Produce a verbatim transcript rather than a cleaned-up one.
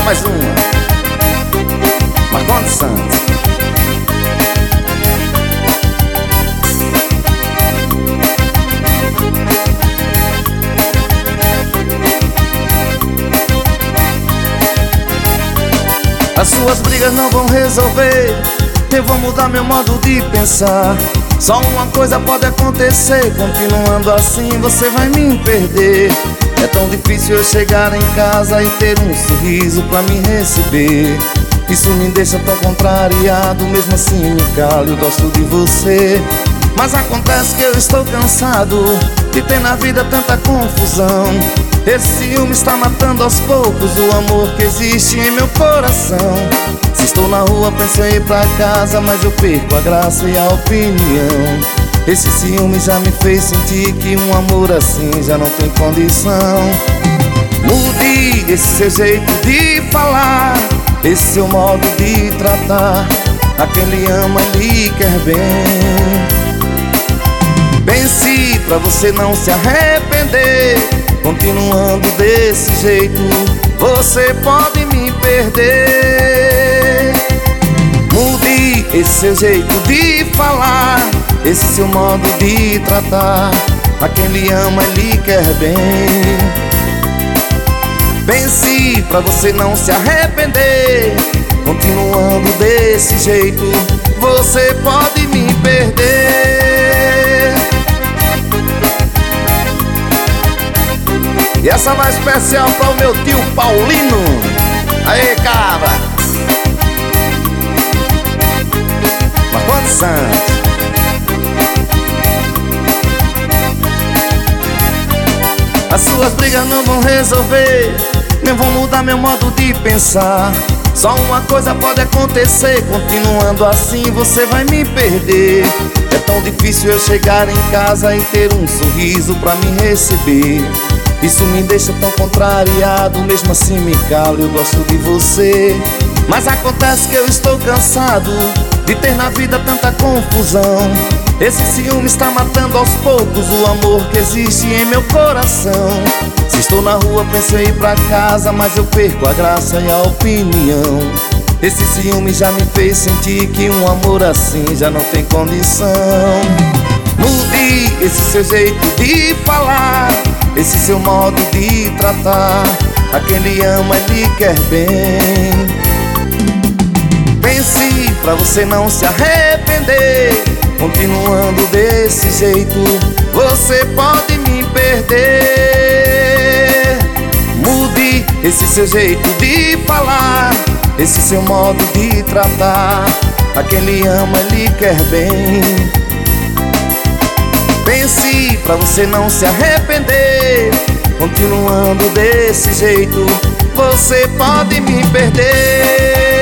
mais uma. Marcondes Santos. As suas brigas não vão resolver, eu vou mudar meu modo de pensar. Só uma coisa pode acontecer, continuando assim você vai me perder. É tão difícil eu chegar em casa e ter um sorriso pra me receber. Isso me deixa tão contrariado, mesmo assim me calo, eu gosto de você. Mas acontece que eu estou cansado de ter na vida tanta confusão. Esse ciúme está matando aos poucos o amor que existe em meu coração. Se estou na rua penso em ir pra casa, mas eu perco a graça e a opinião. Esse ciúme já me fez sentir que um amor assim já não tem condição. Mude esse seu jeito de falar, esse seu modo de tratar. A quem lhe ama lhe quer bem. Pense pra você não se arrepender. Continuando desse jeito você pode me perder. Mude esse seu jeito de falar, esse seu modo de tratar. A quem lhe ama lhe quer bem. Pense pra você não se arrepender. Continuando desse jeito você pode me perder. E essa mais especial para o meu tio Paulino. Aê, cabra! Marcondes Santos. As suas brigas não vão resolver, nem vão mudar meu modo de pensar. Só uma coisa pode acontecer, continuando assim você vai me perder. É tão difícil eu chegar em casa e ter um sorriso pra me receber. Isso me deixa tão contrariado, mesmo assim me calo, eu gosto de você. Mas acontece que eu estou cansado de ter na vida tanta confusão. Esse ciúme está matando aos poucos o amor que existe em meu coração. Se estou na rua penso em ir pra casa, mas eu perco a graça e a opinião. Esse ciúme já me fez sentir que um amor assim já não tem condição. Mude esse seu jeito de falar, esse seu modo de tratar. A quem lhe ama lhe quer bem. Pense pra você não se arrepender. Continuando desse jeito você pode me perder. Mude esse seu jeito de falar, esse seu modo de tratar. A quem lhe ama lhe quer bem. Pense pra você não se arrepender. Continuando desse jeito você pode me perder.